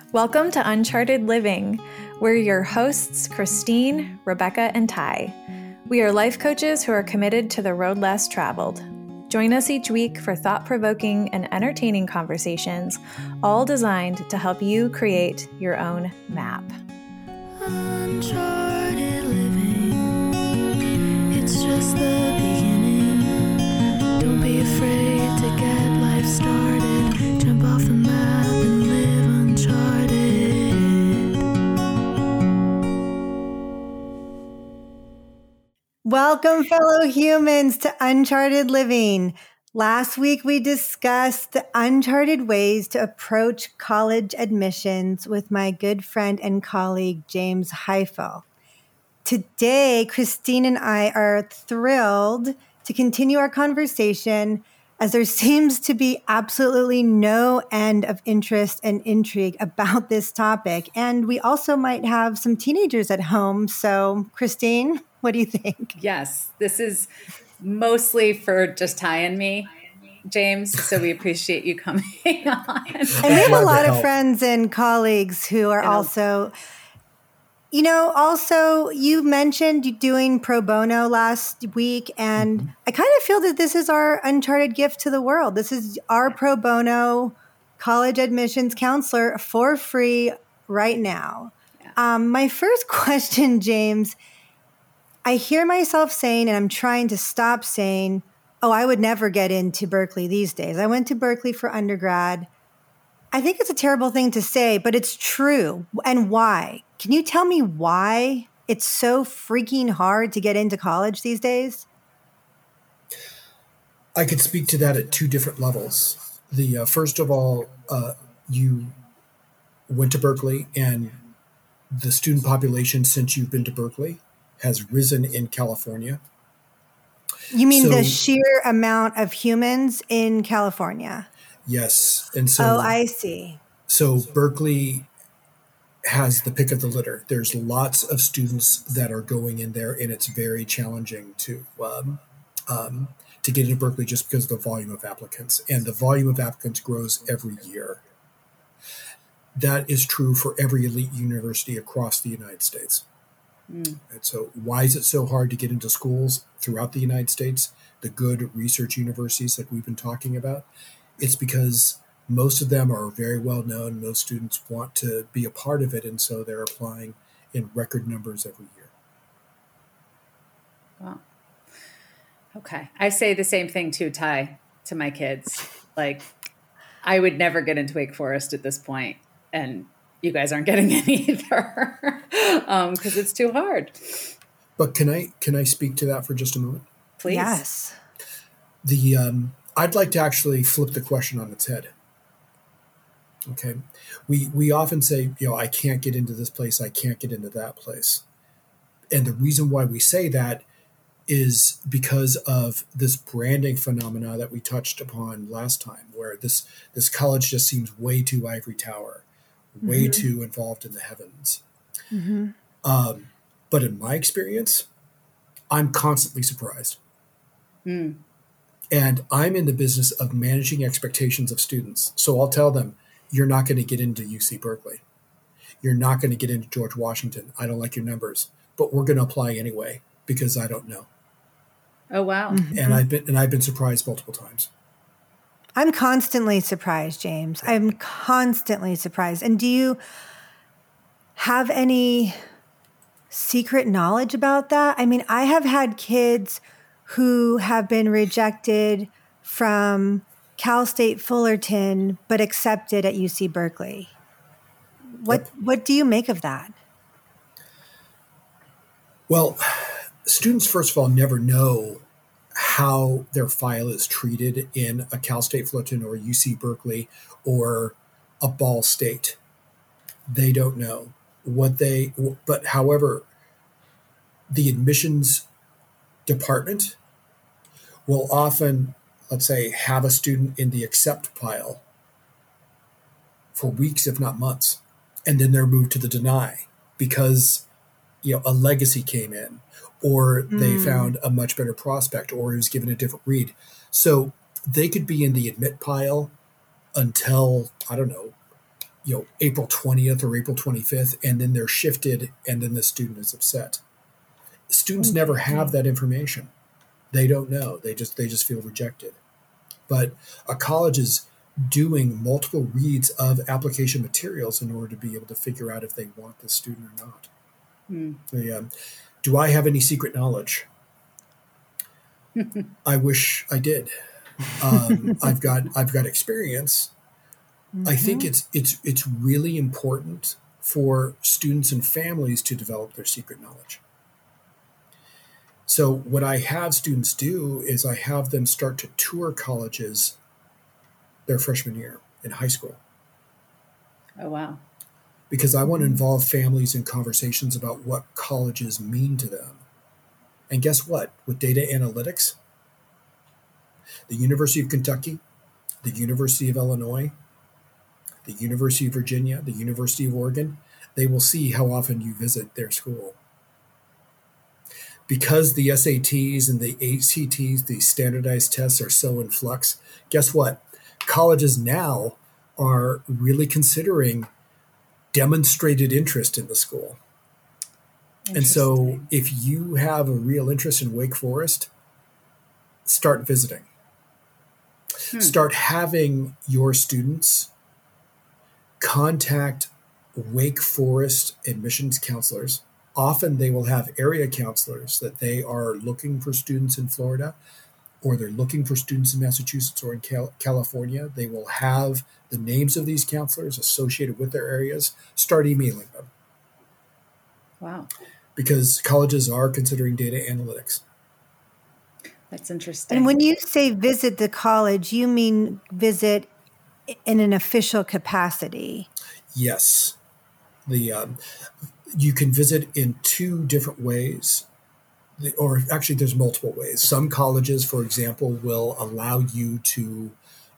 Welcome to Uncharted Living. We're your hosts, Christine, Rebecca, and Ty. We are life coaches who are committed to the road less traveled. Join us each week for thought-provoking and entertaining conversations, all designed to help you create your own map. Uncharted living, it's just the beginning. Don't be afraid to get life started. Jump off the map and live uncharted. Welcome, fellow humans, to Uncharted Living. Last week, we discussed the uncharted ways to approach college admissions with my good friend and colleague, James Heifel. Today, Christine and I are thrilled to continue our conversation as there seems to be absolutely no end of interest and intrigue about this topic. And we also might have some teenagers at home. So, Christine, what do you think? Yes, this is mostly for just Ty and me, James. So we appreciate you coming on. And we have a lot of friends and colleagues who are also, you mentioned you doing pro bono last week. And I kind of feel that this is our uncharted gift to the world. This is our pro bono college admissions counselor for free right now. Yeah. My first question, James, I hear myself saying, and I'm trying to stop saying, oh, I would never get into Berkeley these days. I went to Berkeley for undergrad. I think it's a terrible thing to say, but it's true. And why? Can you tell me why it's so freaking hard to get into college these days? I could speak to that at two different levels. First of all, you went to Berkeley, and the student population since you've been to Berkeley has risen in California. You mean the sheer amount of humans in California? Yes. And so, I see. So Berkeley has the pick of the litter. There's lots of students that are going in there, and it's very challenging to get into Berkeley just because of the volume of applicants. And the volume of applicants grows every year. That is true for every elite university across the United States. And so why is it so hard to get into schools throughout the United States, the good research universities like we've been talking about? It's because most of them are very well known. Most students want to be a part of it, and so they're applying in record numbers every year. Wow. Okay. I say the same thing too, Ty, to my kids. Like, I would never get into Wake Forest at this point, and you guys aren't getting in either because it's too hard. But can I speak to that for just a moment? Please. Yes. I'd like to actually flip the question on its head. Okay. We often say, I can't get into this place. I can't get into that place. And the reason why we say that is because of this branding phenomena that we touched upon last time, where this college just seems way too ivory tower, way too involved in the heavens. But in my experience, I'm constantly surprised. And I'm in the business of managing expectations of students. So I'll tell them, you're not going to get into UC Berkeley. You're not going to get into George Washington. I don't like your numbers, but we're going to apply anyway because I don't know. Oh, wow. And I've been surprised multiple times. I'm constantly surprised, James. I'm constantly surprised. And do you have any secret knowledge about that? I mean, I have had kids who have been rejected from Cal State Fullerton, but accepted at UC Berkeley. What do you make of that? Well, students, first of all, never know how their file is treated in a Cal State Fullerton or UC Berkeley or a Ball State. They don't know but however, the admissions department will often, let's say, have a student in the accept pile for weeks, if not months, and then they're moved to the deny because a legacy came in, or they found a much better prospect, or he was given a different read. So they could be in the admit pile until, I don't know, April 20th or April 25th, and then they're shifted, and then the student is upset. Students never have that information. They don't know. They just feel rejected. But a college is doing multiple reads of application materials in order to be able to figure out if they want the student or not. Do I have any secret knowledge? I wish I did. I've got experience. I think it's really important for students and families to develop their secret knowledge. So what I have students do is I have them start to tour colleges their freshman year in high school. Oh, wow. Because I want to involve families in conversations about what colleges mean to them. And guess what? With data analytics, the University of Kentucky, the University of Illinois, the University of Virginia, the University of Oregon, they will see how often you visit their school. Because the SATs and the ACTs, the standardized tests, are so in flux, guess what? Colleges now are really considering demonstrated interest in the school. And so if you have a real interest in Wake Forest, start visiting. Start having your students contact Wake Forest admissions counselors. Often they will have area counselors that they are looking for students in Florida, or they're looking for students in Massachusetts or in California. They will have the names of these counselors associated with their areas. Start emailing them. Wow. Because colleges are considering data analytics. That's interesting. And when you say visit the college, you mean visit in an official capacity? Yes. You can visit in two different ways, or actually there's multiple ways. Some colleges, for example, will allow you to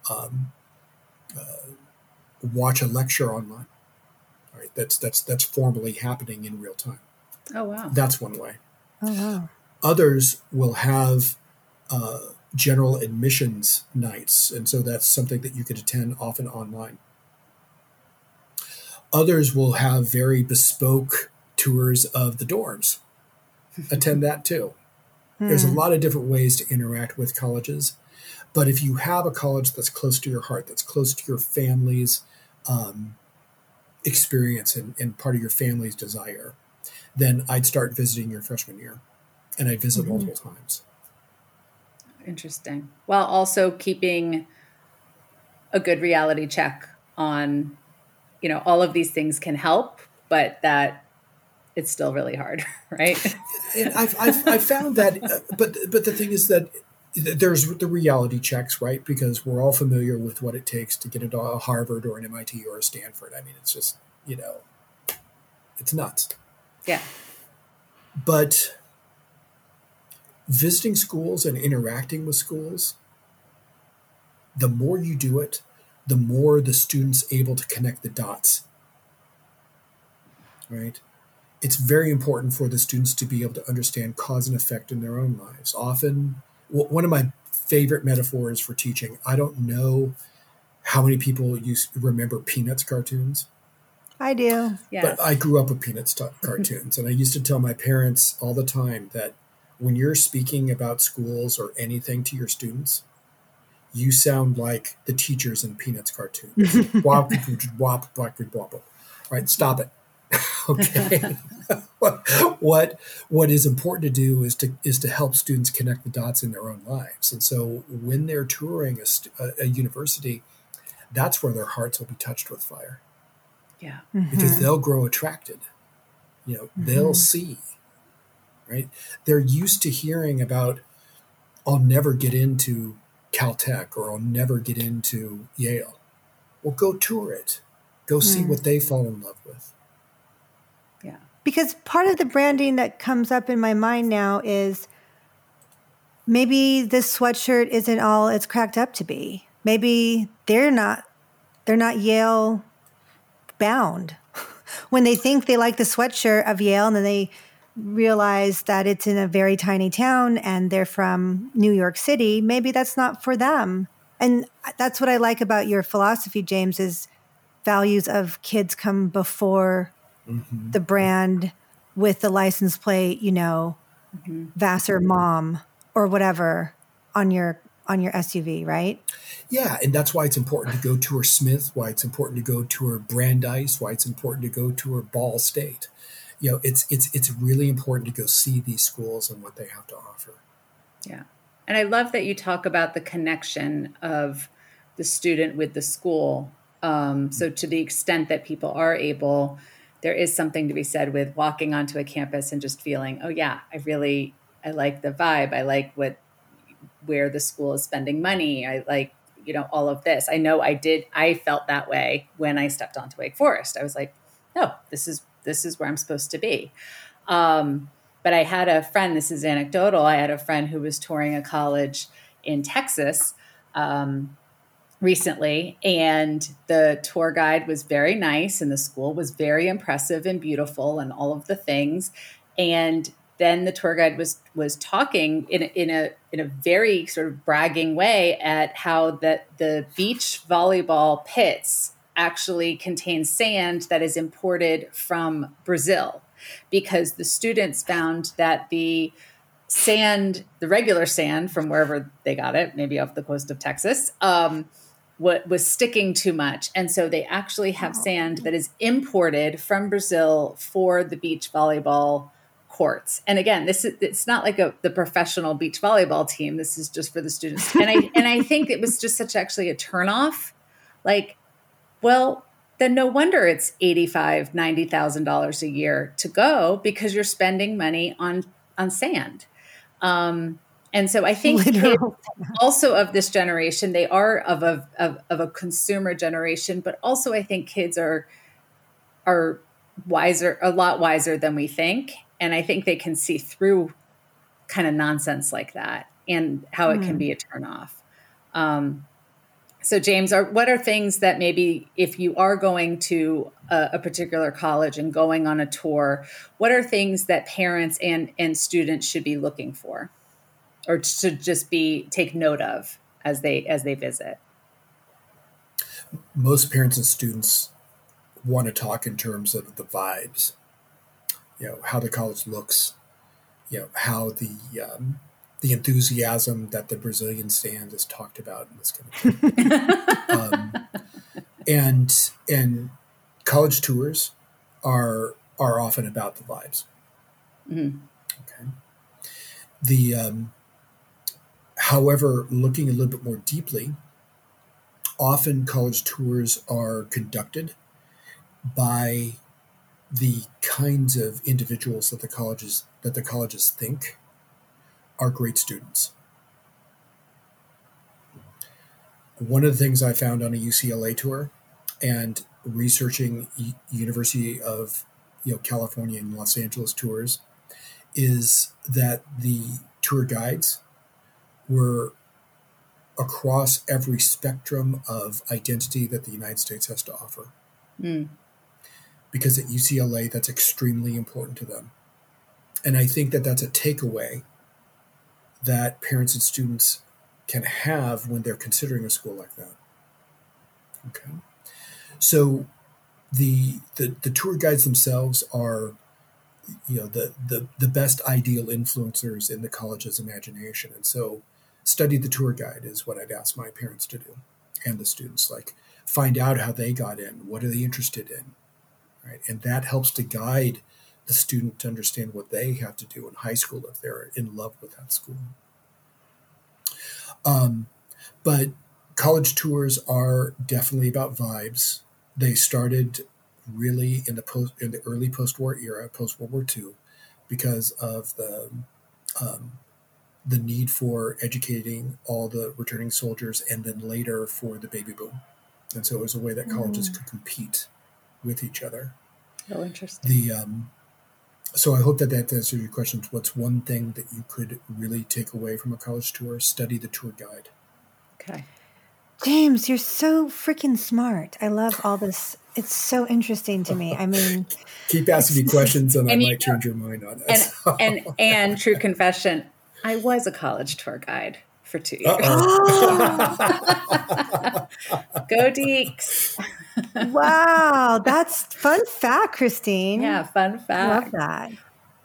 watch a lecture online. All right, that's formally happening in real time. Oh, wow. That's one way. Oh, wow. Others will have general admissions nights, and so that's something that you could attend often online. Others will have very bespoke tours of the dorms. Attend that too. There's a lot of different ways to interact with colleges. But if you have a college that's close to your heart, that's close to your family's experience and part of your family's desire, then I'd start visiting your freshman year. And I'd visit multiple times. Interesting. While also keeping a good reality check on, all of these things can help, but that it's still really hard, right? And I've found that, but the thing is that there's the reality checks, right? Because we're all familiar with what it takes to get into a Harvard or an MIT or a Stanford. I mean, it's just, it's nuts. Yeah. But visiting schools and interacting with schools, the more you do it, the more the student's able to connect the dots, right? It's very important for the students to be able to understand cause and effect in their own lives. Often, one of my favorite metaphors for teaching, I don't know how many people remember Peanuts cartoons. I do. Yes. But I grew up with Peanuts cartoons, and I used to tell my parents all the time that when you're speaking about schools or anything to your students, you sound like the teachers in Peanuts cartoons. Right? Stop it. Okay. What is important to do is to help students connect the dots in their own lives. And so when they're touring a university, that's where their hearts will be touched with fire. Yeah. Because they'll grow attracted. They'll see. Right? They're used to hearing about, I'll never get into Caltech or I'll never get into Yale. Well, go tour it. Go see what they fall in love with. Yeah. Because part of the branding that comes up in my mind now is maybe this sweatshirt isn't all it's cracked up to be. Maybe they're not Yale bound. When they think they like the sweatshirt of Yale and then they realize that it's in a very tiny town and they're from New York City, maybe that's not for them. And that's what I like about your philosophy, James, is values of kids come before the brand with the license plate, Vassar mom or whatever on your SUV, right? Yeah, and that's why it's important to go to her Smith, why it's important to go to her Brandeis, why it's important to go to her Ball State. It's really important to go see these schools and what they have to offer. Yeah. And I love that you talk about the connection of the student with the school. So to the extent that people are able, there is something to be said with walking onto a campus and just feeling, oh yeah, I like the vibe. I like where the school is spending money. I like, all of this. I know I felt that way when I stepped onto Wake Forest. I was like, no, this is where I'm supposed to be. But I had a friend, this is anecdotal. I had a friend who was touring a college in Texas, recently, and the tour guide was very nice and the school was very impressive and beautiful and all of the things. And then the tour guide was talking in a very sort of bragging way at how that the beach volleyball pits actually contain sand that is imported from Brazil, because the students found that the regular sand from wherever they got it, maybe off the coast of Texas, was sticking too much. And so they actually have sand that is imported from Brazil for the beach volleyball courts. And again, it's not like the professional beach volleyball team. This is just for the students. And I think it was just actually a turnoff. Like, well, then no wonder it's $85,000, $90,000 a year to go, because you're spending money on sand. And so I think kids also of this generation, they are of a consumer generation, but also I think kids are wiser, a lot wiser than we think. And I think they can see through kind of nonsense like that and how it can be a turnoff. So James, what are things that maybe if you are going to a particular college and going on a tour, what are things that parents and students should be looking for, or should just take note of as they visit? Most parents and students want to talk in terms of the vibes, how the college looks, how the enthusiasm that the Brazilian stand is talked about in this kind of and college tours are often about the vibes. Mm-hmm. Okay. However, looking a little bit more deeply, often college tours are conducted by the kinds of individuals that the colleges think are great students. One of the things I found on a UCLA tour and researching University of California and Los Angeles tours is that the tour guides were across every spectrum of identity that the United States has to offer. Mm. Because at UCLA, that's extremely important to them. And I think that that's a takeaway that parents and students can have when they're considering a school like that. Okay. So the tour guides themselves are, the best ideal influencers in the college's imagination. And so study the tour guide is what I'd ask my parents to do, and the students, like find out how they got in, what are they interested in, right? And that helps to guide the student to understand what they have to do in high school if they're in love with that school. But college tours are definitely about vibes. They started really in the early post-war era, post-World War II, because of the need for educating all the returning soldiers, and then later for the baby boom. And so it was a way that colleges could compete with each other. Oh, interesting. So I hope that answers your question. What's one thing that you could really take away from a college tour? Study the tour guide. Okay. James, you're so freaking smart. I love all this. It's so interesting to me. I mean, keep asking me questions and I might change your mind on it. And true confession, I was a college tour guide for 2 years. Go Deeks. Wow, that's fun fact, Christine. Yeah, fun fact. Love that.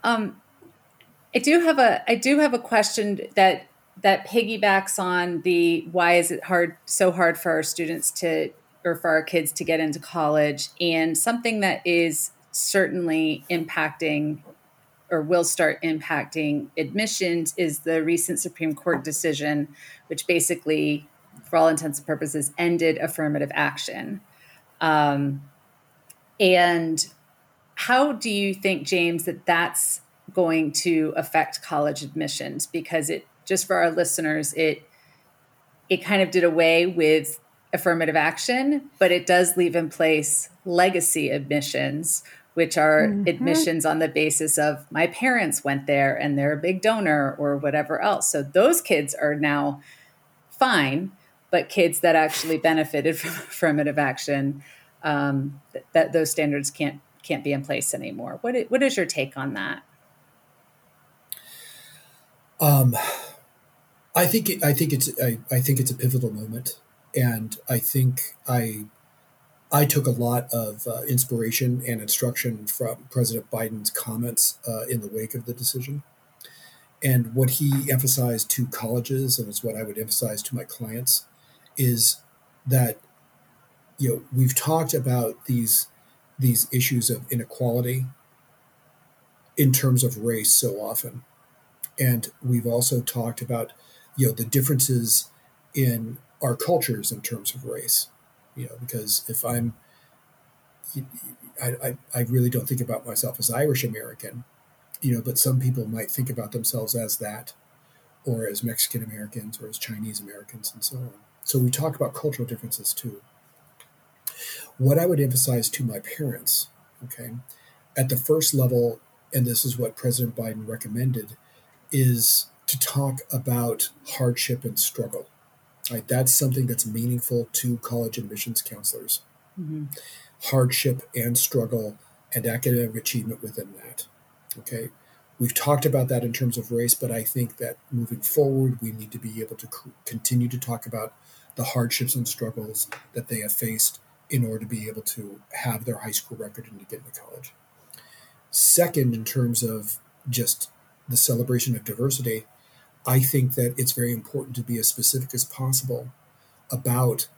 I do have a question that piggybacks on the why is it so hard for our students or for our kids to get into college, and something that is certainly impacting or will start impacting admissions is the recent Supreme Court decision, which basically, for all intents and purposes, ended affirmative action. And how do you think, James, that that's going to affect college admissions? Because just for our listeners, it kind of did away with affirmative action, but it does leave in place legacy admissions, which are admissions on the basis of my parents went there and they're a big donor or whatever else. So those kids are now fine, but kids that actually benefited from affirmative action, that those standards can't be in place anymore. What is your take on that? I think it's a pivotal moment, and I think I took a lot of inspiration and instruction from President Biden's comments in the wake of the decision. And what he emphasized to colleges, and it's what I would emphasize to my clients, is that we've talked about these issues of inequality in terms of race so often, and we've also talked about the differences in our cultures in terms of race. Because if I really don't think about myself as Irish American, but some people might think about themselves as that, or as Mexican Americans, or as Chinese Americans, and so on. So we talk about cultural differences too. What I would emphasize to my parents, okay, at the first level, and this is what President Biden recommended, is to talk about hardship and struggle. Right, that's something that's meaningful to college admissions counselors. Mm-hmm. Hardship and struggle and academic achievement within that. Okay, we've talked about that in terms of race, but I think that moving forward, we need to be able to continue to talk about the hardships and struggles that they have faced in order to be able to have their high school record and to get into college. Second, in terms of just the celebration of diversity, I think that it's very important to be as specific as possible about,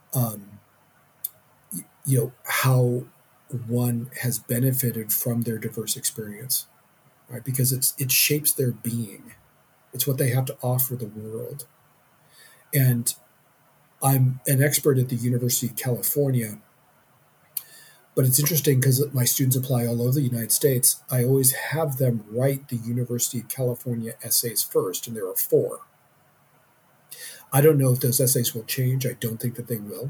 how one has benefited from their diverse experience, right? Because it shapes their being. It's what they have to offer the world. And I'm an expert at the University of California, but it's interesting because my students apply all over the United States. I always have them write the University of California essays first, and there are 4. I don't know if those essays will change. I don't think that they will.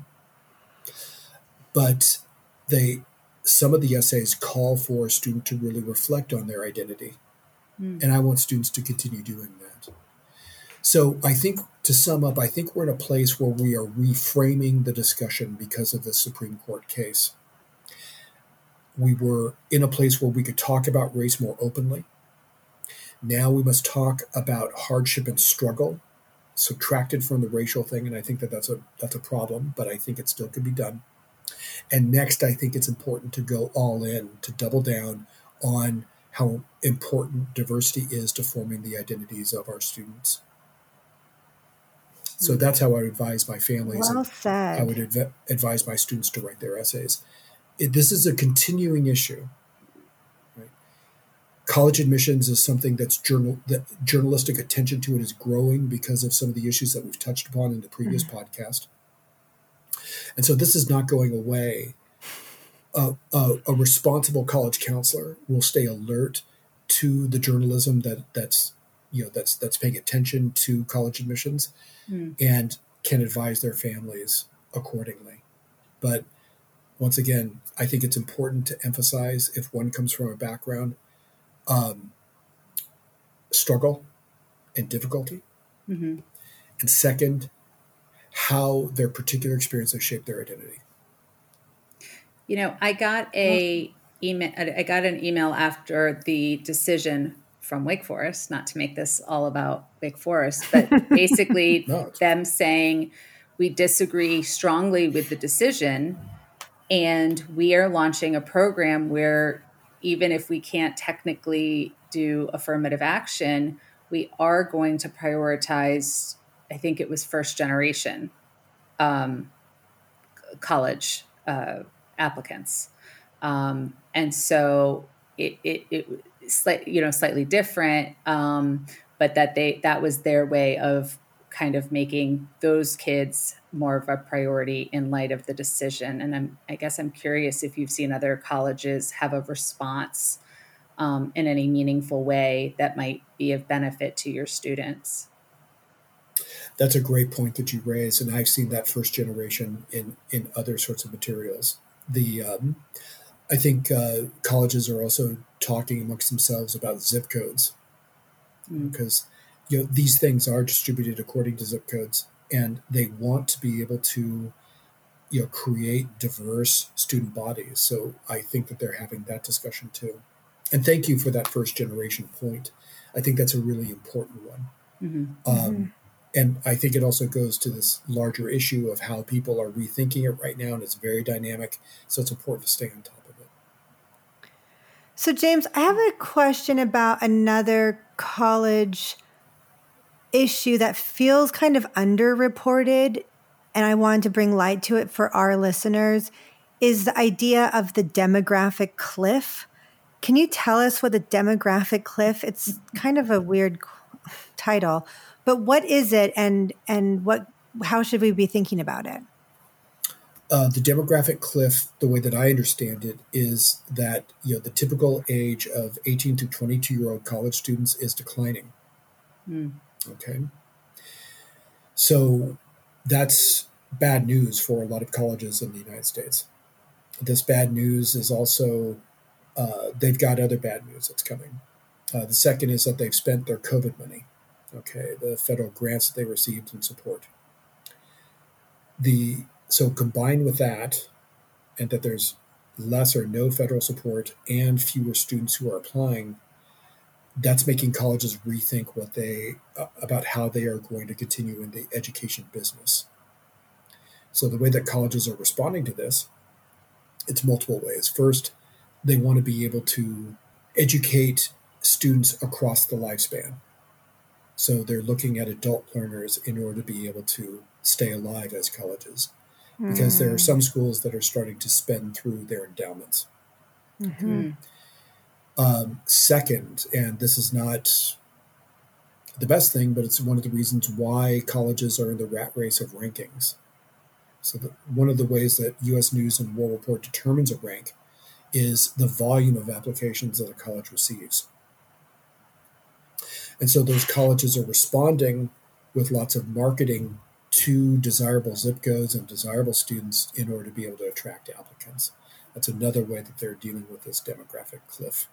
But some of the essays call for a student to really reflect on their identity. And I want students to continue doing that. So I think, to sum up, I think we're in a place where we are reframing the discussion because of the Supreme Court case. We were in a place where we could talk about race more openly. Now we must talk about hardship and struggle, subtracted from the racial thing, and I think that that's a problem, but I think it still could be done. And next, I think it's important to go all in, to double down on how important diversity is to forming the identities of our students. So that's how I would advise my families. Well said. I would advise my students to write their essays. This is a continuing issue. Right? College admissions is something that journalistic attention to it is growing because of some of the issues that we've touched upon in the previous podcast. And so this is not going away. A responsible college counselor will stay alert to the journalism that's paying attention to college admissions and can advise their families accordingly. But once again, I think it's important to emphasize, if one comes from a background, struggle and difficulty. Mm-hmm. And second, how their particular experience has shaped their identity. I got an email after the decision from Wake Forest, not to make this all about Wake Forest, but basically No. them saying we disagree strongly with the decision, and we are launching a program where even if we can't technically do affirmative action, we are going to prioritize, I think it was first generation college applicants. And so it slightly different, but that was their way of kind of making those kids more of a priority in light of the decision. And I guess I'm curious if you've seen other colleges have a response in any meaningful way that might be of benefit to your students. That's a great point that you raise, and I've seen that first generation in other sorts of materials. I think colleges are also talking amongst themselves about zip codes, because these things are distributed according to zip codes, and they want to be able to create diverse student bodies. So I think that they're having that discussion too. And thank you for that first generation point. I think that's a really important one. Mm-hmm. And I think it also goes to this larger issue of how people are rethinking it right now, and it's very dynamic. So it's important to stay on top of it. So, James, I have a question about another college issue that feels kind of underreported, and I wanted to bring light to it for our listeners, is the idea of the demographic cliff. Can you tell us what the demographic cliff? It's kind of a weird title, but what is it, and how should we be thinking about it? The demographic cliff, the way that I understand it, is that the typical age of 18 to 22-year-old college students is declining. Okay, so that's bad news for a lot of colleges in the United States. This bad news is also they've got other bad news that's coming. The second is that they've spent their COVID money. Okay, the federal grants that they received in support. So combined with that, and that there's less or no federal support and fewer students who are applying, that's making colleges rethink about how they are going to continue in the education business. So the way that colleges are responding to this, it's multiple ways. First, they want to be able to educate students across the lifespan. So they're looking at adult learners in order to be able to stay alive as colleges, because there are some schools that are starting to spend through their endowments. Mm-hmm. Second, and this is not the best thing, but it's one of the reasons why colleges are in the rat race of rankings. So one of the ways that U.S. News and World Report determines a rank is the volume of applications that a college receives. And so those colleges are responding with lots of marketing to desirable zip codes and desirable students in order to be able to attract applicants. That's another way that they're dealing with this demographic cliff.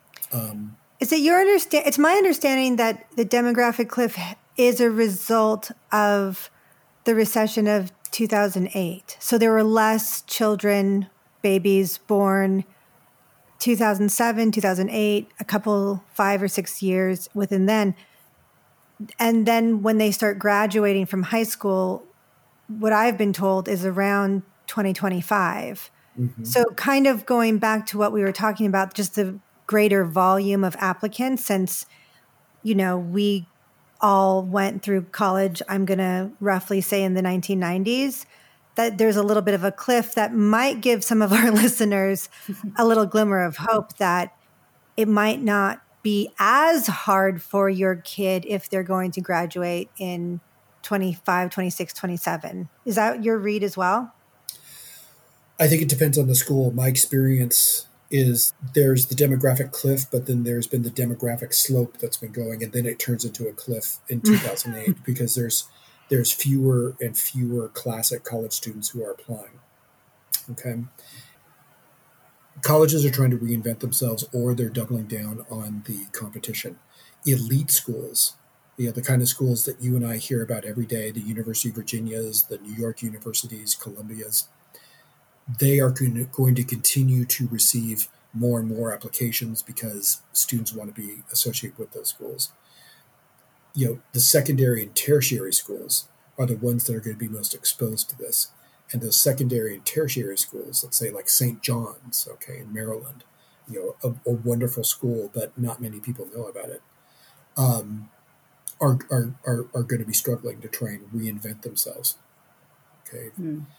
It's my understanding that the demographic cliff is a result of the recession of 2008. So there were less children, babies born 2007, 2008, a couple 5 or 6 years within then. And then when they start graduating from high school, what I've been told is around 2025. Mm-hmm. So kind of going back to what we were talking about, just the greater volume of applicants, since, we all went through college, I'm going to roughly say in the 1990s, that there's a little bit of a cliff that might give some of our listeners a little glimmer of hope that it might not be as hard for your kid if they're going to graduate in 25, 26, 27. Is that your read as well? I think it depends on the school. My experience is there's the demographic cliff, but then there's been the demographic slope that's been going, and then it turns into a cliff in 2008 because there's fewer and fewer classic college students who are applying. Okay. Colleges are trying to reinvent themselves, or they're doubling down on the competition. Elite schools, the kind of schools that you and I hear about every day, the University of Virginia's, the New York universities, Columbia's, they are going to continue to receive more and more applications because students want to be associated with those schools. The secondary and tertiary schools are the ones that are going to be most exposed to this. And those secondary and tertiary schools, let's say like St. John's, in Maryland, a wonderful school, but not many people know about it, are going to be struggling to try and reinvent themselves. Okay.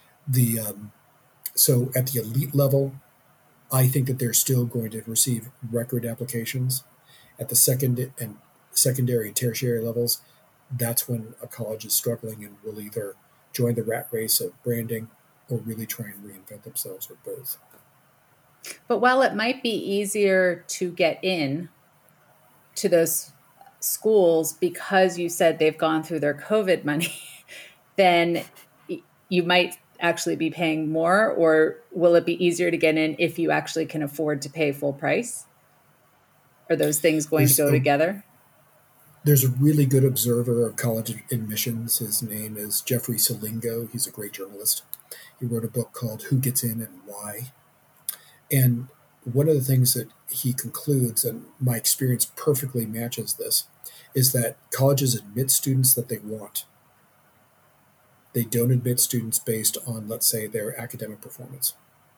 So at the elite level, I think that they're still going to receive record applications. At the secondary and tertiary levels, that's when a college is struggling and will either join the rat race of branding or really try and reinvent themselves, or both. But while it might be easier to get in to those schools because you said they've gone through their COVID money, then you might actually be paying more, or will it be easier to get in if you actually can afford to pay full price? Are those things going to go together? There's a really good observer of college admissions. His name is Jeffrey Selingo. He's a great journalist. He wrote a book called Who Gets In and Why. And one of the things that he concludes, and my experience perfectly matches this, is that colleges admit students that they want. They don't admit students based on, let's say, their academic performance.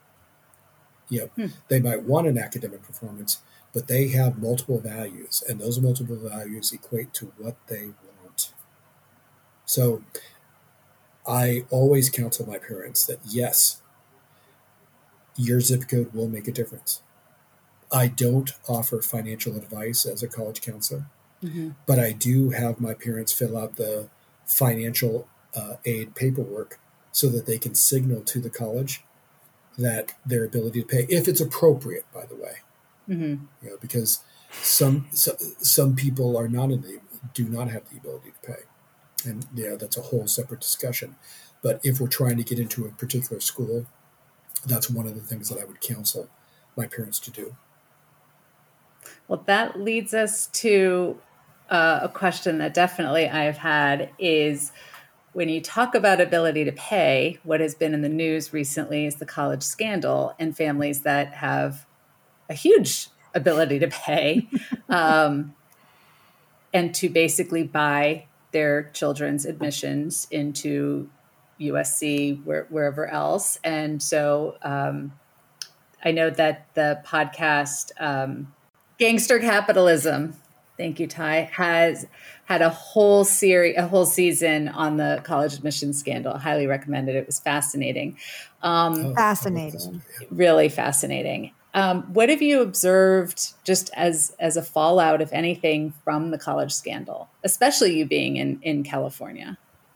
They might want an academic performance, but they have multiple values, and those multiple values equate to what they want. So I always counsel my parents that, yes, your zip code will make a difference. I don't offer financial advice as a college counselor, but I do have my parents fill out the financial aid paperwork so that they can signal to the college that their ability to pay, if it's appropriate, by the way. Because some people are do not have the ability to pay, and that's a whole separate discussion. But if we're trying to get into a particular school, that's one of the things that I would counsel my parents to do. Well, that leads us to a question that definitely I've had is, when you talk about ability to pay, what has been in the news recently is the college scandal and families that have a huge ability to pay and to basically buy their children's admissions into USC, wherever else. And so I know that the podcast Gangster Capitalism, thank you, Ty, has had a whole season on the college admissions scandal. I highly recommend it. It was fascinating. Fascinating. Really fascinating. What have you observed just as a fallout, if anything, from the college scandal, especially you being in California?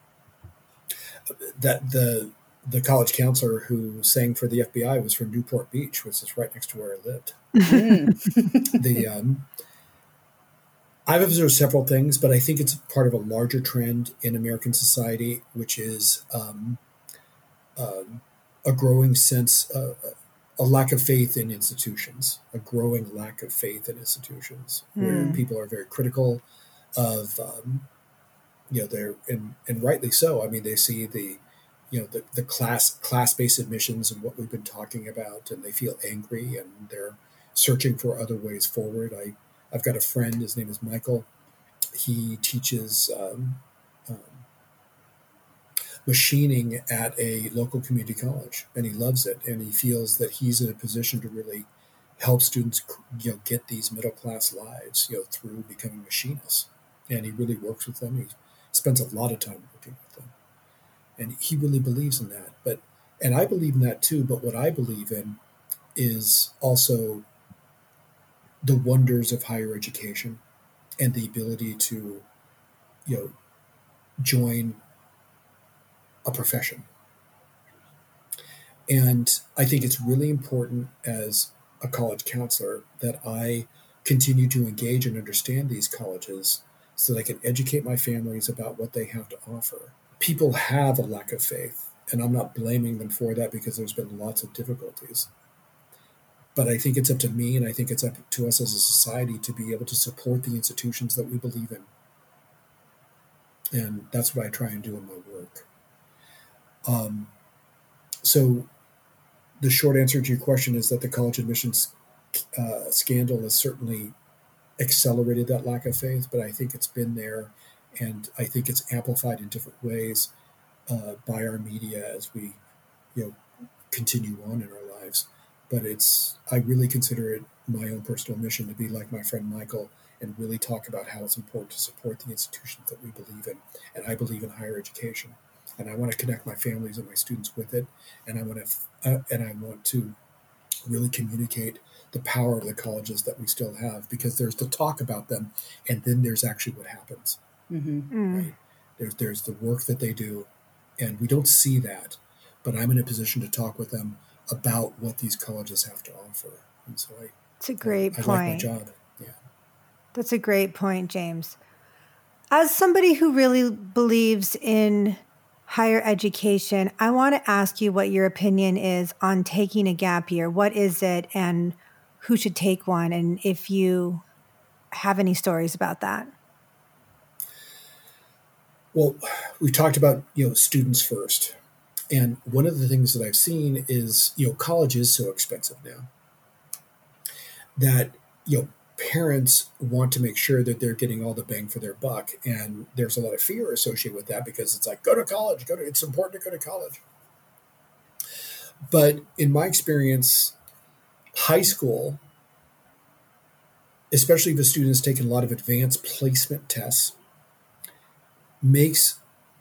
That the college counselor who sang for the FBI was from Newport Beach, which is right next to where I lived. I've observed several things, but I think it's part of a larger trend in American society, which is a growing sense, a lack of faith in institutions, where people are very critical of, and rightly so. I mean, they see the class-based admissions and what we've been talking about, and they feel angry, and they're searching for other ways forward. I've got a friend, his name is Michael. He teaches machining at a local community college, and he loves it, and he feels that he's in a position to really help students get these middle-class lives through becoming machinists. And he really works with them. He spends a lot of time working with them, and he really believes in that. And I believe in that too, but what I believe in is also the wonders of higher education and the ability to, join a profession. And I think it's really important as a college counselor that I continue to engage and understand these colleges so that I can educate my families about what they have to offer. People have a lack of faith, and I'm not blaming them for that because there's been lots of difficulties. But I think it's up to me, and I think it's up to us as a society to be able to support the institutions that we believe in. And that's what I try and do in my work. So the short answer to your question is that the college admissions scandal has certainly accelerated that lack of faith, but I think it's been there, and I think it's amplified in different ways by our media as we, continue on in our lives. But I really consider it my own personal mission to be like my friend Michael and really talk about how it's important to support the institutions that we believe in. And I believe in higher education, and I want to connect my families and my students with it, and I want to really communicate the power of the colleges that we still have, because there's the talk about them, and then there's actually what happens. Right? There's the work that they do, and we don't see that, but I'm in a position to talk with them about what these colleges have to offer. And so it's a great point. I like my job. Yeah. That's a great point, James. As somebody who really believes in higher education, I want to ask you what your opinion is on taking a gap year. What is it, and who should take one? And if you have any stories about that. Well, we talked about, students first. And one of the things that I've seen is, college is so expensive now that, parents want to make sure that they're getting all the bang for their buck. And there's a lot of fear associated with that, because it's like, go to college, it's important to go to college. But in my experience, high school, especially if the student's taken a lot of advanced placement tests, makes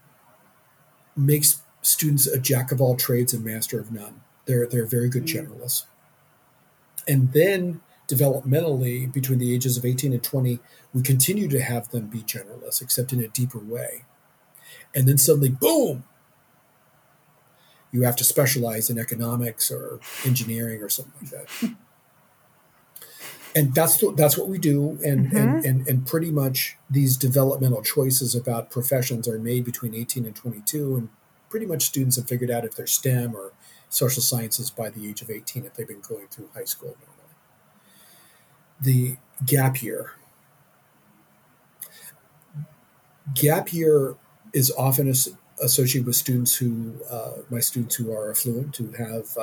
students a jack of all trades and master of none. They're very good generalists. And then developmentally, between the ages of 18 and 20, we continue to have them be generalists, except in a deeper way. And then suddenly, boom, you have to specialize in economics or engineering or something like that. And that's what we do. And pretty much these developmental choices about professions are made between 18 and 22. And pretty much students have figured out if they're STEM or social sciences by the age of 18, if they've been going through high school normally. The gap year. Gap year is often associated with students my students who are affluent, who have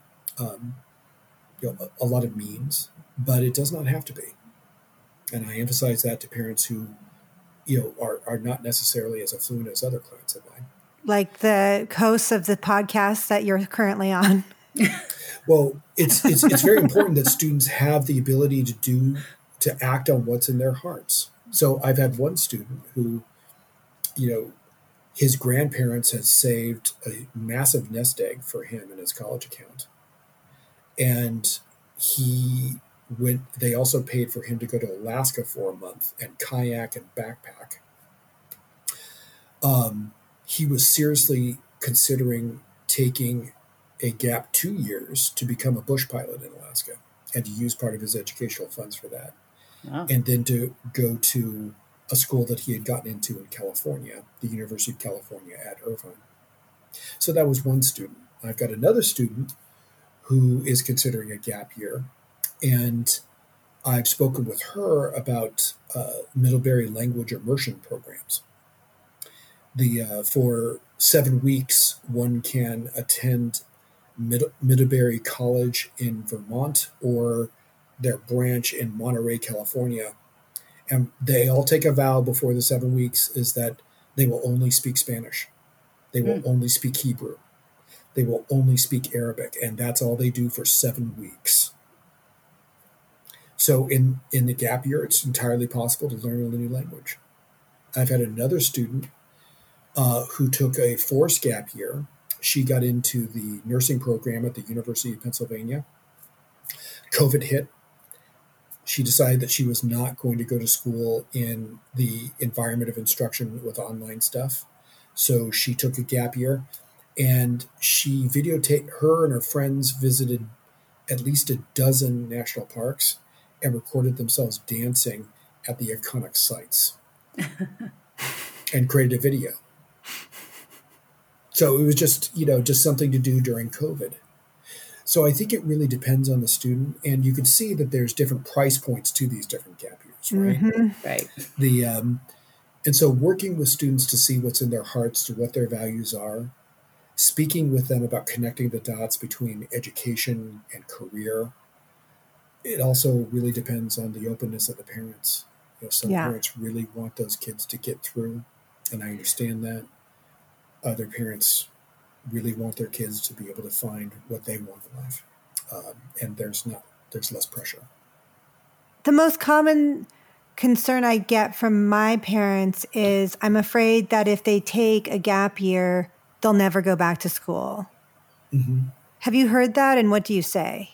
a lot of means, but it does not have to be. And I emphasize that to parents who, are not necessarily as affluent as other clients of mine. Like the hosts of the podcast that you're currently on. Well, it's very important that students have the ability to act on what's in their hearts. So I've had one student who, his grandparents had saved a massive nest egg for him in his college account. And they also paid for him to go to Alaska for a month and kayak and backpack. He was seriously considering taking a gap 2 years to become a bush pilot in Alaska and to use part of his educational funds for that. Wow. And then to go to a school that he had gotten into in California, the University of California at Irvine. So that was one student. I've got another student who is considering a gap year, and I've spoken with her about Middlebury language immersion programs. For 7 weeks, one can attend Middlebury College in Vermont or their branch in Monterey, California. And they all take a vow before the 7 weeks is that they will only speak Spanish. They will only speak Hebrew. They will only speak Arabic. And that's all they do for 7 weeks. So in the gap year, it's entirely possible to learn a new language. I've had another student who took a forced gap year. She got into the nursing program at the University of Pennsylvania. COVID hit. She decided that she was not going to go to school in the environment of instruction with online stuff. So she took a gap year, and she videotaped. Her and her friends visited at least a dozen national parks and recorded themselves dancing at the iconic sites and created a video. So it was just something to do during COVID. So I think it really depends on the student, and you can see that there's different price points to these different gap years, right? Mm-hmm. Right. And so working with students to see what's in their hearts, to what their values are, speaking with them about connecting the dots between education and career, it also really depends on the openness of the parents. Some Yeah. parents really want those kids to get through, and I understand that. Other parents really want their kids to be able to find what they want in life, and there's less pressure. The most common concern I get from my parents is I'm afraid that if they take a gap year, they'll never go back to school. Mm-hmm. Have you heard that? And what do you say?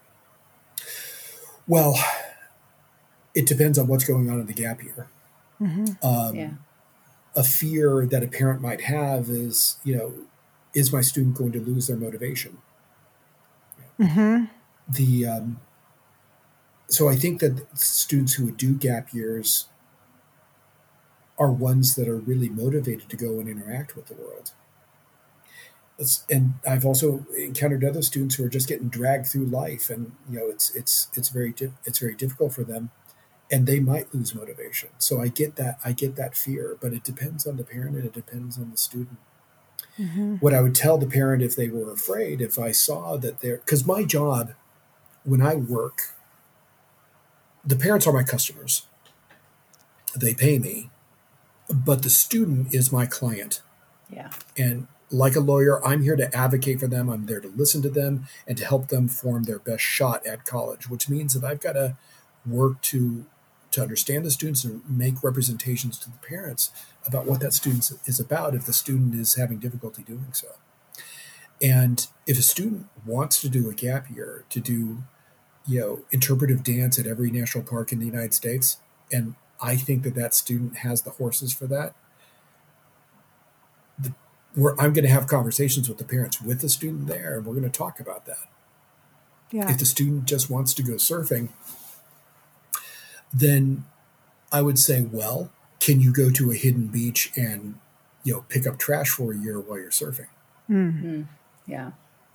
Well, it depends on what's going on in the gap year. Yeah. A fear that a parent might have is, is my student going to lose their motivation? So I think that students who would do gap years are ones that are really motivated to go and interact with the world. And I've also encountered other students who are just getting dragged through life, and it's very difficult for them, and they might lose motivation. So I get that fear, but it depends on the parent and it depends on the student. What I would tell the parent if they were afraid, if I saw that because my job when I work, the parents are my customers. They pay me, but the student is my client. Yeah. And like a lawyer, I'm here to advocate for them. I'm there to listen to them and to help them form their best shot at college, which means that I've got to work to understand the students and make representations to the parents about what that student is about if the student is having difficulty doing so. And if a student wants to do a gap year, to do interpretive dance at every national park in the United States, and I think that student has the horses for that, I'm going to have conversations with the parents with the student there, and we're going to talk about that. Yeah. If the student just wants to go surfing, then I would say, well, can you go to a hidden beach and pick up trash for a year while you're surfing? Yeah.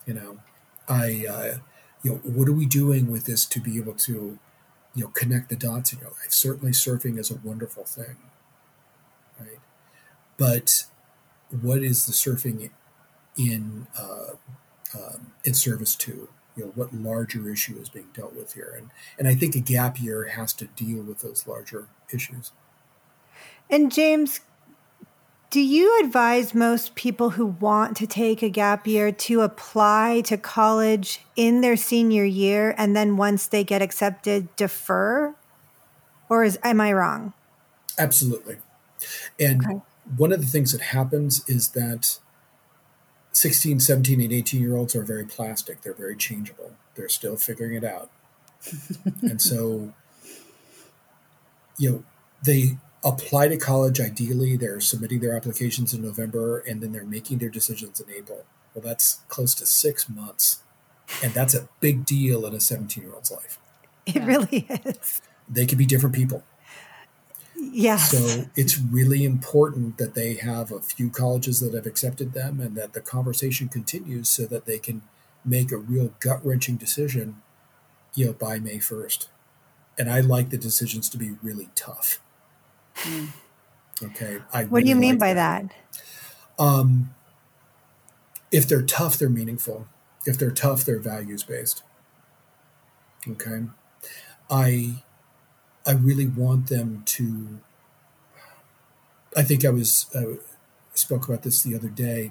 What are we doing with this to be able to connect the dots in your life? Certainly surfing is a wonderful thing, right? But what is the surfing in service to? What larger issue is being dealt with here? And I think a gap year has to deal with those larger issues. And James, do you advise most people who want to take a gap year to apply to college in their senior year and then once they get accepted, defer? Or am I wrong? Absolutely. And one of the things that happens is that 16, 17, and 18-year-olds are very plastic. They're very changeable. They're still figuring it out. And so, they apply to college. Ideally, they're submitting their applications in November, and then they're making their decisions in April. Well, that's close to 6 months. And that's a big deal in a 17-year-old's life. It really is. They could be different people. Yes. So it's really important that they have a few colleges that have accepted them and that the conversation continues so that they can make a real gut-wrenching decision, by May 1st. And I like the decisions to be really tough. Okay. What do you mean by that? If they're tough, they're meaningful. If they're tough, they're values-based. Okay. I really want them to. I think I spoke about this the other day.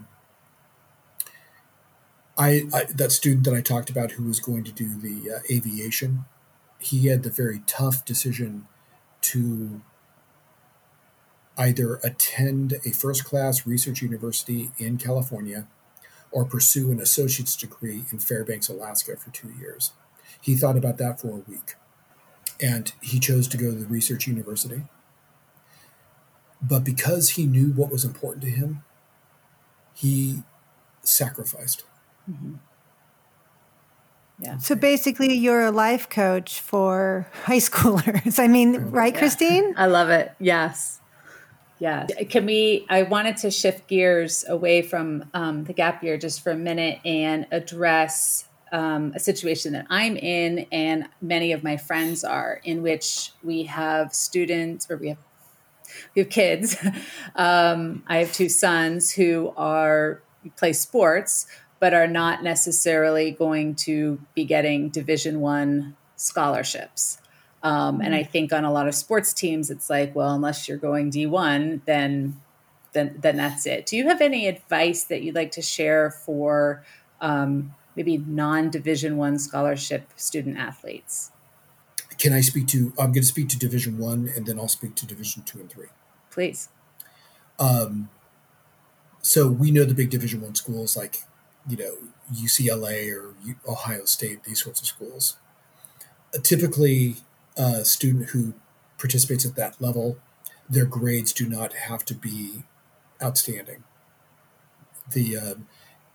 That student that I talked about who was going to do the aviation, he had the very tough decision to either attend a first-class research university in California or pursue an associate's degree in Fairbanks, Alaska for 2 years. He thought about that for a week. And he chose to go to the research university. But because he knew what was important to him, he sacrificed. Mm-hmm. Yeah. So basically, you're a life coach for high schoolers. I mean, right, Christine? I love it. Yes. Yeah. I wanted to shift gears away from the gap year just for a minute and address a situation that I'm in and many of my friends are, in which we have students or we have kids. I have 2 sons who play sports, but are not necessarily going to be getting Division I scholarships. And I think on a lot of sports teams, it's like, well, unless you're going D1, then that's it. Do you have any advice that you'd like to share for maybe non-Division I scholarship student athletes? I'm going to speak to Division I, and then I'll speak to Division II and III. Please. So we know the big Division I schools like, UCLA or Ohio State, these sorts of schools. Typically, a student who participates at that level, their grades do not have to be outstanding. Then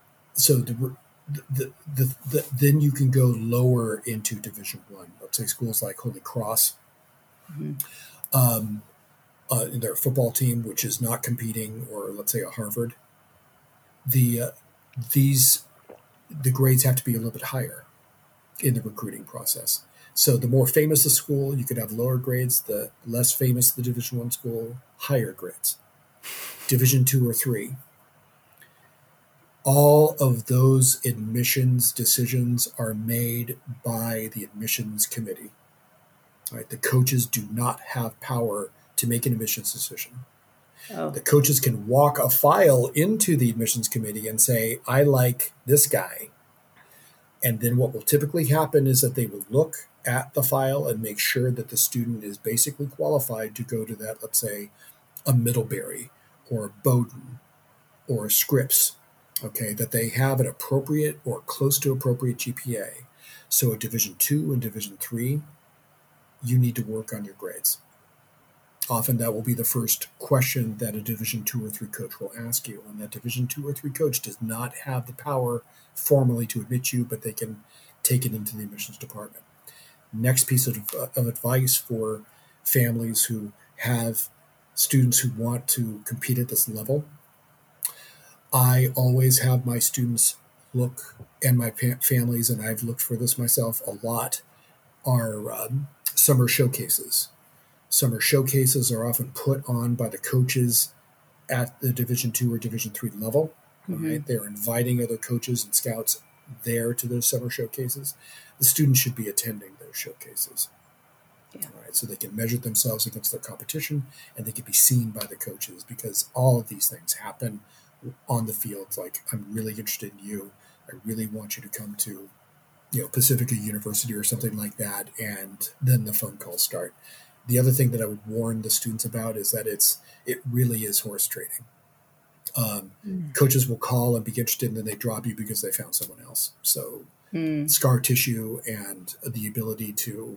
you can go lower into Division I. Let's say schools like Holy Cross, in their football team, which is not competing, or let's say a Harvard. The grades have to be a little bit higher in the recruiting process. So the more famous the school, you could have lower grades. The less famous the Division I school, higher grades. Division II or III. All of those admissions decisions are made by the admissions committee. Right? The coaches do not have power to make an admissions decision. Oh. The coaches can walk a file into the admissions committee and say, I like this guy. And then what will typically happen is that they will look at the file and make sure that the student is basically qualified to go to that, let's say, a Middlebury or a Bowdoin or a Scripps, okay, that they have an appropriate or close to appropriate GPA. So at Division II and Division III, you need to work on your grades. Often that will be the first question that a Division II or III coach will ask you. And that Division II or III coach does not have the power formally to admit you, but they can take it into the admissions department. Next piece of advice for families who have students who want to compete at this level. I always have my students look, and my families, and I've looked for this myself a lot, are summer showcases. Summer showcases are often put on by the coaches at the Division II or Division III level. Mm-hmm. Right? They're inviting other coaches and scouts there to those summer showcases. The students should be attending those showcases. Yeah. Right? So they can measure themselves against their competition, and they can be seen by the coaches, because all of these things happen on the field. Like, I'm really interested in you. I really want you to come to, Pacifica University or something like that. And then the phone calls start. The other thing that I would warn the students about is that it really is horse trading. Coaches will call and be interested, and then they drop you because they found someone else. So scar tissue and the ability to,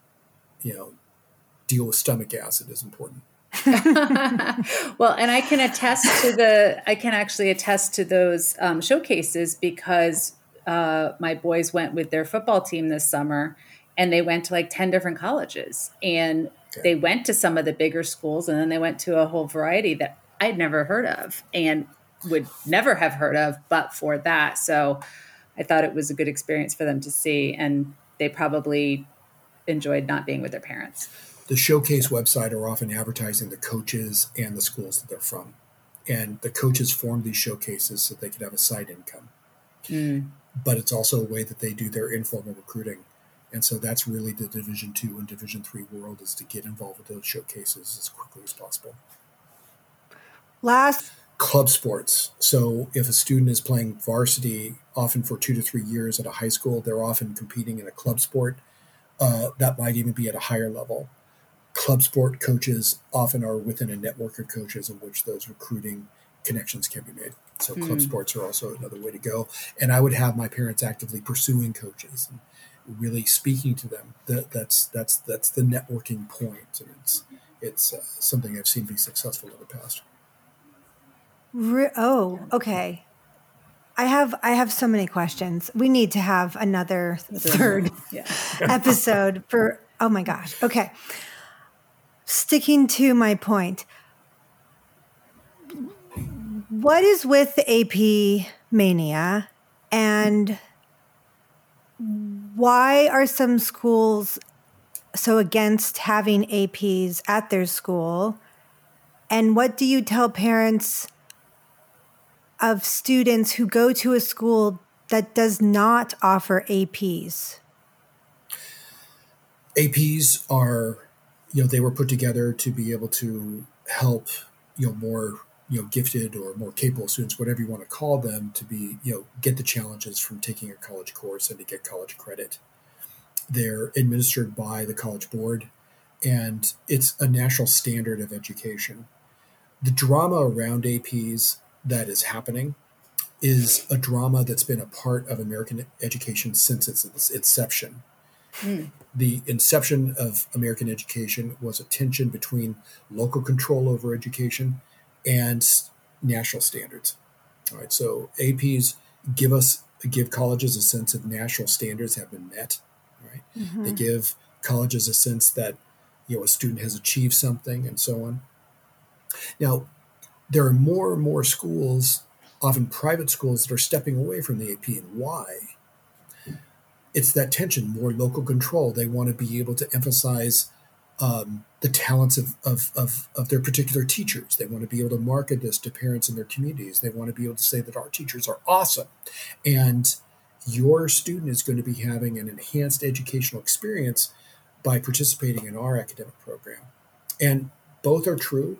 deal with stomach acid is important. Well, and I can actually attest to those showcases, because my boys went with their football team this summer, and they went to like 10 different colleges, and they went to some of the bigger schools, and then they went to a whole variety that I'd never heard of and would never have heard of but for that. So I thought it was a good experience for them to see, and they probably enjoyed not being with their parents. The showcase website are often advertising the coaches and the schools that they're from. And the coaches form these showcases so they can have a side income. But it's also a way that they do their informal recruiting. And so that's really the Division II and Division III world, is to get involved with those showcases as quickly as possible. Last, club sports. So if a student is playing varsity, often for 2 to 3 years at a high school, they're often competing in a club sport. That might even be at a higher level. Club sport coaches often are within a network of coaches in which those recruiting connections can be made. So club sports are also another way to go. And I would have my parents actively pursuing coaches and really speaking to them. That's the networking point, and it's something I've seen be successful in the past. Okay. I have so many questions. We need to have another third episode for, oh my gosh. Okay. Sticking to my point. What is with the AP mania, and why are some schools so against having APs at their school? And what do you tell parents of students who go to a school that does not offer APs? APs are, they were put together to be able to help, more, gifted or more capable students, whatever you want to call them, to be, get the challenges from taking a college course and to get college credit. They're administered by the College Board, and it's a national standard of education. The drama around APs that is happening is a drama that's been a part of American education since its inception. The inception of American education was a tension between local control over education and national standards. All right, so APs give colleges a sense of national standards have been met. Right, they give colleges a sense that a student has achieved something, and so on. Now, there are more and more schools, often private schools, that are stepping away from the AP, and why? It's that tension, more local control. They want to be able to emphasize the talents of their particular teachers. They want to be able to market this to parents in their communities. They want to be able to say that our teachers are awesome. And your student is going to be having an enhanced educational experience by participating in our academic program. And both are true.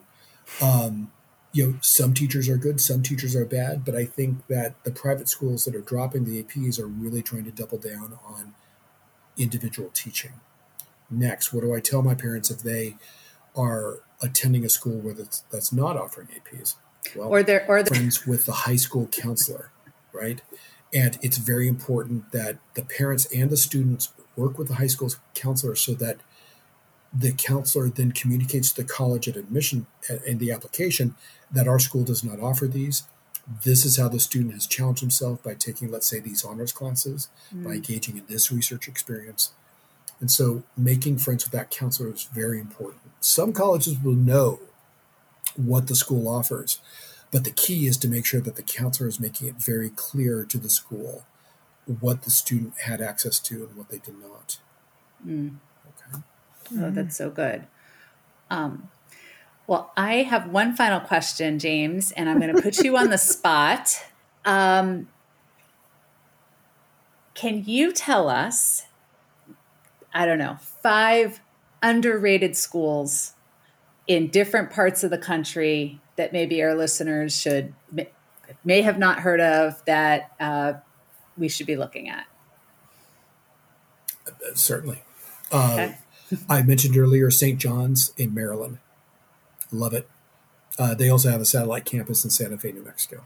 Some teachers are good, some teachers are bad, but I think that the private schools that are dropping the APs are really trying to double down on individual teaching. Next, what do I tell my parents if they are attending a school that's not offering APs? Well, or they're friends with the high school counselor, right? And it's very important that the parents and the students work with the high school counselor so that the counselor then communicates to the college at admission and the application that our school does not offer these. This is how the student has challenged himself by taking, let's say, these honors classes, by engaging in this research experience. And so making friends with that counselor is very important. Some colleges will know what the school offers, but the key is to make sure that the counselor is making it very clear to the school what the student had access to and what they did not. Okay. Oh, that's so good. Well, I have one final question, James, and I'm going to put you on the spot. Can you tell us, 5 underrated schools in different parts of the country that maybe our listeners may have not heard of that we should be looking at? Certainly. Okay. I mentioned earlier St. John's in Maryland. Love it. They also have a satellite campus in Santa Fe, New Mexico.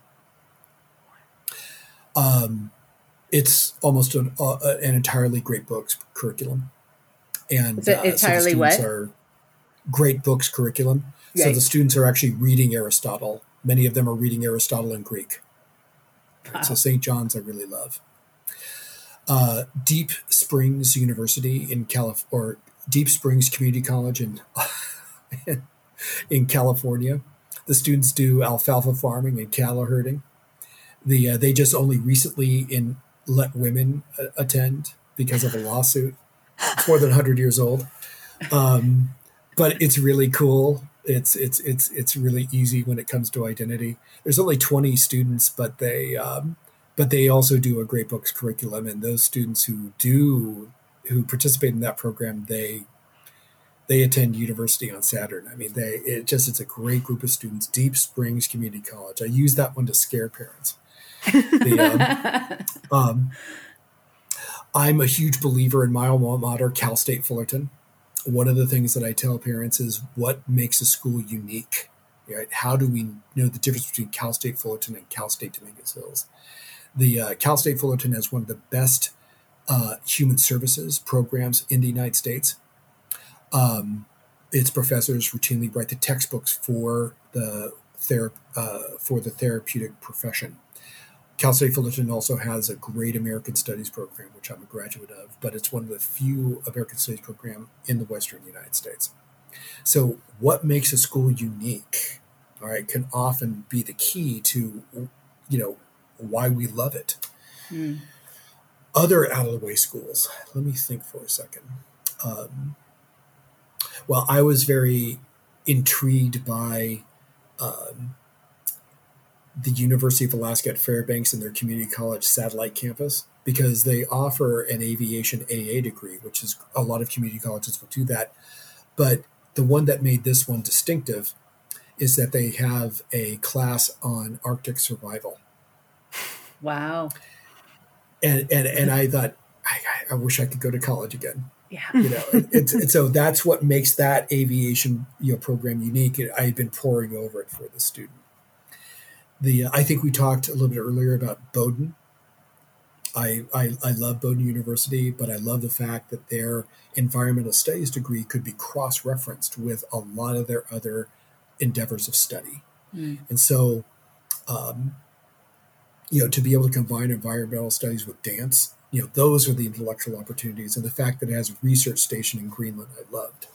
It's almost an entirely great books curriculum. And is it entirely so what? Are great books curriculum. Right. So the students are actually reading Aristotle. Many of them are reading Aristotle in Greek. Wow. So St. John's I really love. Deep Springs University in or Deep Springs Community College in California. The students do alfalfa farming and cattle herding. They just only recently let women attend because of a lawsuit. It's more than 100 years old, but it's really cool. It's really easy when it comes to identity. There's only 20 students, but they also do a great books curriculum. And those students who participate in that program, they attend university on Saturn. I mean, it's a great group of students. Deep Springs Community College. I use that one to scare parents. I'm a huge believer in my alma mater, Cal State Fullerton. One of the things that I tell parents is what makes a school unique. Right? How do we know the difference between Cal State Fullerton and Cal State Dominguez Hills? The Cal State Fullerton has one of the best human services programs in the United States. Its professors routinely write the textbooks for the therapeutic profession. Cal State Fullerton also has a great American Studies program, which I'm a graduate of, but it's one of the few American Studies programs in the Western United States. So what makes a school unique, all right, can often be the key to, why we love it. Other out-of-the-way schools, let me think for a second. Well, I was very intrigued by the University of Alaska at Fairbanks and their community college satellite campus. because they offer an aviation AA degree, which is a lot of community colleges will do that. But the one that made this one distinctive is that they have a class on Arctic survival. Wow. And I thought, I wish I could go to college again. Yeah. And so that's what makes that aviation program unique. I had been poring over it for the student. I think we talked a little bit earlier about Bowdoin. I love Bowdoin University, but I love the fact that their environmental studies degree could be cross-referenced with a lot of their other endeavors of study. And so, to be able to combine environmental studies with dance, those are the intellectual opportunities. And the fact that it has a research station in Greenland, I loved.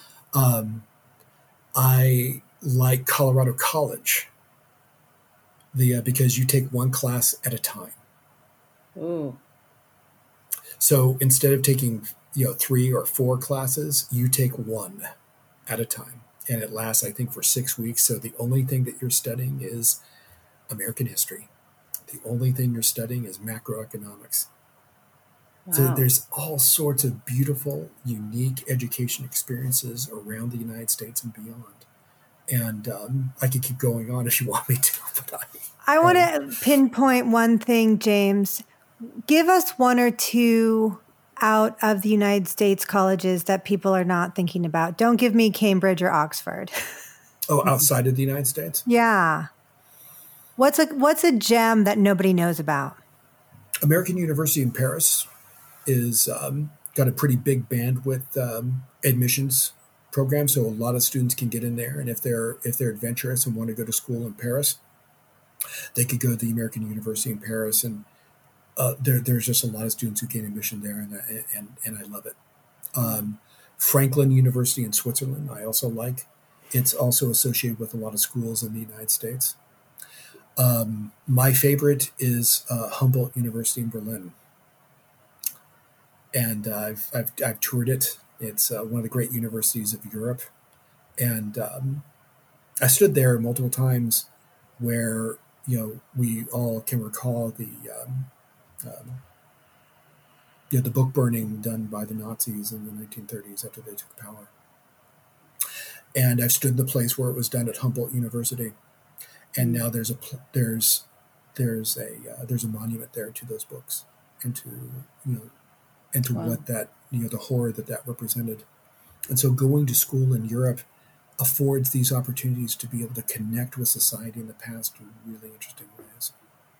I like Colorado College, because you take one class at a time. Ooh. So instead of taking 3 or 4 classes, you take one at a time, and it lasts, I think, for 6 weeks. So the only thing that you're studying is American history. The only thing you're studying is macroeconomics. Wow. So there's all sorts of beautiful, unique education experiences around the United States and beyond. And I could keep going on if you want me to, but I want to pinpoint one thing, James. Give us 1 or 2 out of the United States colleges that people are not thinking about. Don't give me Cambridge or Oxford. Oh, outside of the United States? Yeah. What's a gem that nobody knows about? American University in Paris is got a pretty big bandwidth admissions program, so a lot of students can get in there. And if they're adventurous and want to go to school in Paris, they could go to the American University in Paris, and there's just a lot of students who gain admission there, and I love it. Franklin University in Switzerland, I also like. It's also associated with a lot of schools in the United States. My favorite is Humboldt University in Berlin, and I've toured it. It's one of the great universities of Europe, and I stood there multiple times where we all can recall the book burning done by the Nazis in the 1930s after they took power. And I've stood in the place where it was done at Humboldt University, and now there's a monument there to those books and to wow. What that the horror that represented. And so going to school in Europe affords these opportunities to be able to connect with society in the past in really interesting ways.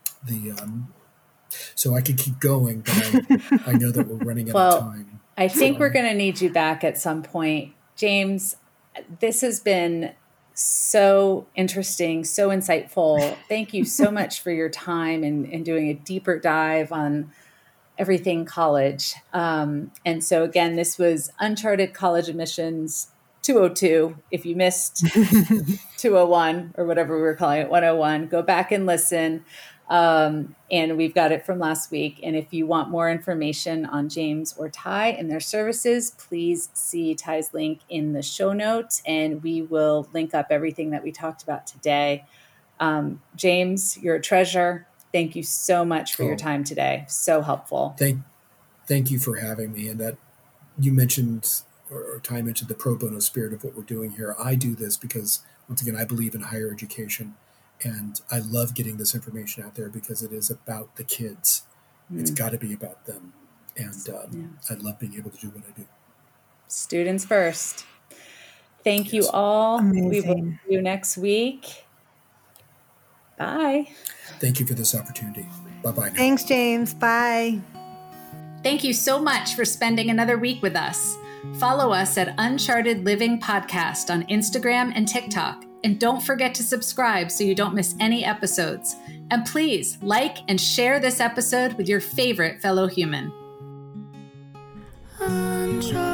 So I could keep going, but I know that we're running out of time. I think we're going to need you back at some point. James, this has been so interesting, so insightful. Thank you so much for your time and doing a deeper dive on everything college. And so again, this was Uncharted College Admissions 202. If you missed 201 or whatever we were calling it, 101, go back and listen. And we've got it from last week. And if you want more information on James or Ty and their services, please see Ty's link in the show notes, and we will link up everything that we talked about today. James, you're a treasure. Thank you so much for your time today. So helpful. Thank you for having me. And that you mentioned, or Ty mentioned, the pro bono spirit of what we're doing here. I do this because, once again, I believe in higher education. And I love getting this information out there because it is about the kids. It's got to be about them. And I love being able to do what I do. Students first. Thank you all. Amazing. We will see you next week. Bye. Thank you for this opportunity. Bye-bye now. Thanks, James. Bye. Thank you so much for spending another week with us. Follow us at Uncharted Living Podcast on Instagram and TikTok. And don't forget to subscribe so you don't miss any episodes. And please like and share this episode with your favorite fellow human. Uncharted.